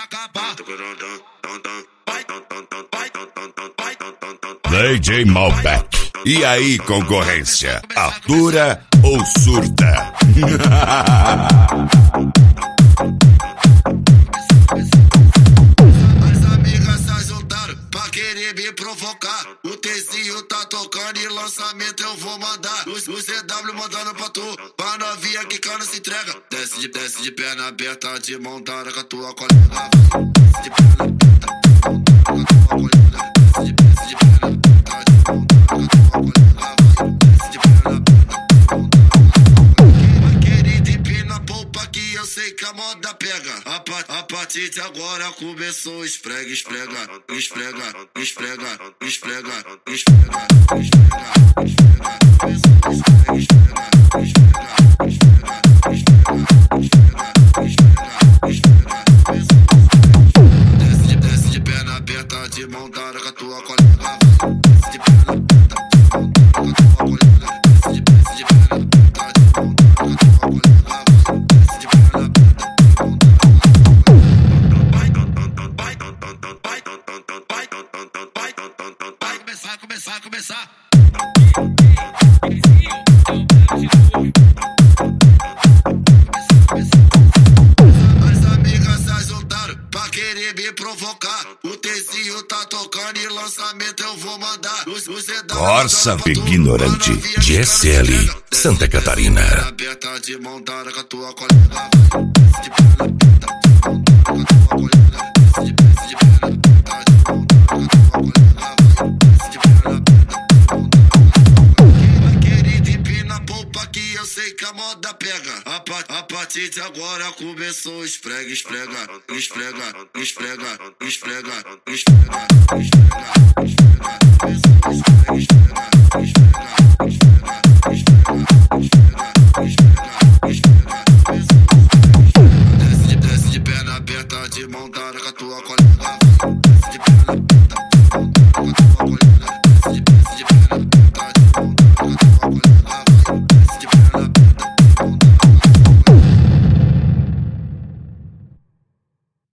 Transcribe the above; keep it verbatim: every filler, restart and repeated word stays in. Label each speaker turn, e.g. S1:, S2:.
S1: acabar.
S2: D J Malbec. E aí, concorrência? Atura ou surta?
S1: As amigas se juntaram pra querer me provocar. O Tezinho tá tocando e lançamento eu vou mandar. O, o C W mandando pra tu, pra novinha que cana se entrega. Desce de, desce de perna aberta, de mão dada com a tua colega. Desce de perna aberta, de mão dada com a tua colega. Desce de, desce de perna aberta, de mão dada com a tua colega. Desce de perna aberta, de mão dada com a tua colega. Vai querer empina a polpa que eu sei que a moda pega. A, pa, a partir de agora começou esfrega, esfrega, esfrega, esfrega, esfrega, esfrega, esfrega, esfrega, começou esfrega, esfrega, esfrega, esfrega, esfrega, esfrega, esfrega, começou esfrega. Desce de, desce de perna aberta, de mão dada com a tua colega. Desce de perna aberta, de mão dada com a tua colega. Desce de, desce de perna aberta, de mão dada com a tua colega. Desce de perna aberta, de mão dada com a tua colega. Vai, vai, vai, vai, vai, vai começar, começar, começar. As amigas se juntaram pra querer me provocar. O Tezinho tá tocando e lançamento eu vou mandar. O, o C W
S2: Corsa Ignorante de S L, Santa Catarina.
S1: Aberta de mão dada com a tua colega. Desce de perna aberta, de mão dada com a tua colega. Desce de, desce de perna aberta, de mão dada com a tua colega. Desce de perna aberta, de mão dada com a tua colega. Vai querer empina a polpa que eu sei que a moda pega. A, pa, a partir de agora começou esfrega, esfrega, esfrega, esfrega, esfrega, esfrega, esfrega, esfrega.